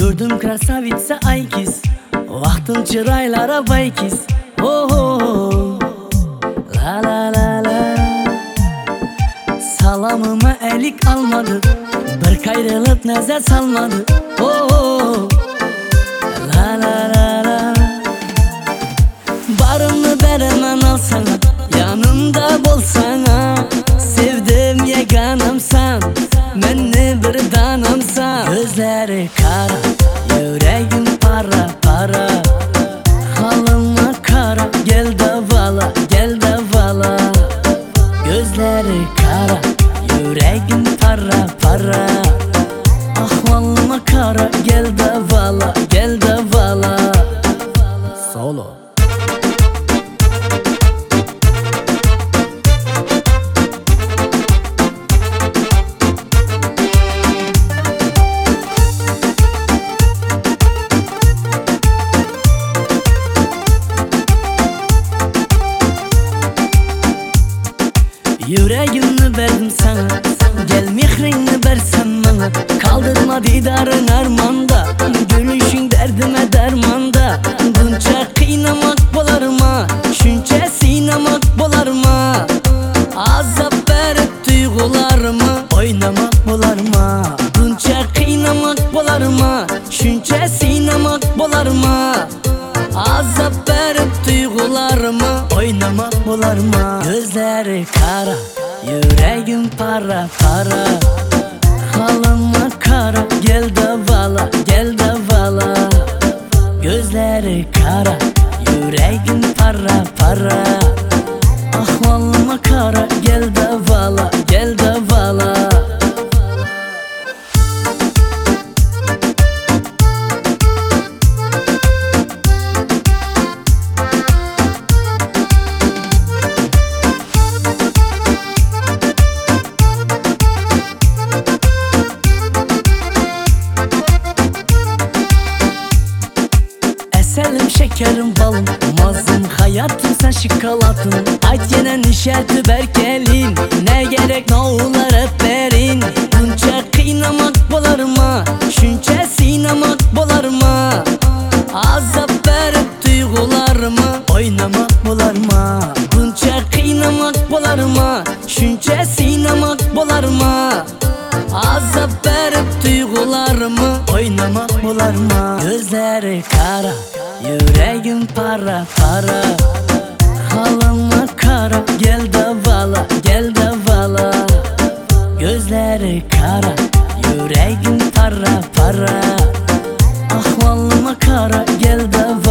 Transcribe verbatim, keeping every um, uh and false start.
Gördüm krasavitsa aykiz, vaqtim chiraylara baykiz. Oh, oh, oh. La la la la. Salamıma elik almadı, bir kayrılıp nazar salmadı. Oh, oh. La la la la. Barımı beremem al sana, yanımda bolsana. Sevdim yeganamsan, menni bir danamsan. Gözleri kara, yüreğim para para. Halıma kara, gel davala, gel davala. Gözleri kara, yüreğim para para. Ahvalıma kara, gel davala, gel davala. Solo. Yüreğimi verdim sana, gel mihrini versen bana. Kaldırma didarın armanda, gülüşün derdime dermanda. Bunca kıynamak bolarma, şunca sinamak bolarma. Azap verip duygularımı oynamak bolarma. Bunca kıynamak bolarma, şunca sinamak bolarma. Azap verip duygularımı oynamak bolarma. Gözleri kara, yüreğim para para. Halıma kara, gel davala, gel davala. Gözleri kara, yüreğim para para. Ahvalıma kara, gel davala, gel davala. Selim şekerim balım, mazım hayatım sen şokolatım. Ayt yine nişerti berkelin, ne gerek ne olar hep verin. Bunca kıynamak bolarma, şunca sinamak bolarma. Azap verip duygularımı oynamak bolarma. Bunca kıynamak bolarma, şunca sinamak bolarma. Azap verip duygularımı oynamak bolarma. Gözleri kara, yüreğim para para. Halıma kara, gel davala, gel davala. Gözleri kara, yüreğim para para. Ahvalıma kara, gel davala.